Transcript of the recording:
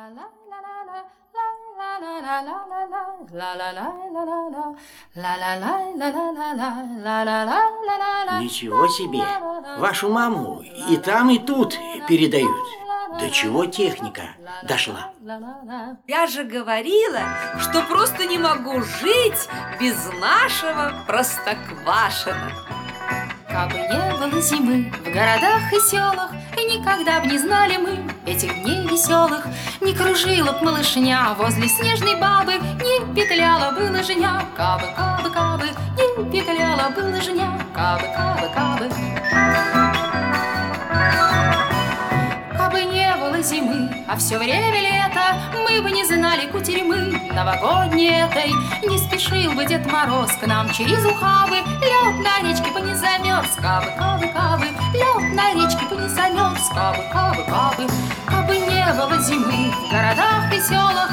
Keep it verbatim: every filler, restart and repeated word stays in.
Ничего себе! Вашу маму и там, и тут передают. До чего техника дошла? Я же говорила, что просто не могу жить без нашего Простоквашино. Кабы не было зимы в городах и селах, и никогда б не знали мы этих дней веселых, не кружила б малышня возле снежной бабы, не петляла бы лыжня. Кабы, кабы, кабы, не петляла бы лыжня. Кабы, кабы, кабы. Кабы не было зимы, а все время лето, мы бы не знали кутерьмы новогодней этой. Не спешил бы Дед Мороз к нам через ухабы, лед на речке бы не замерз. Кабы, кабы, кабы, лед на речке бы не замерз. Кабы, кабы, кабы. Кабы не было зимы в городах и селах,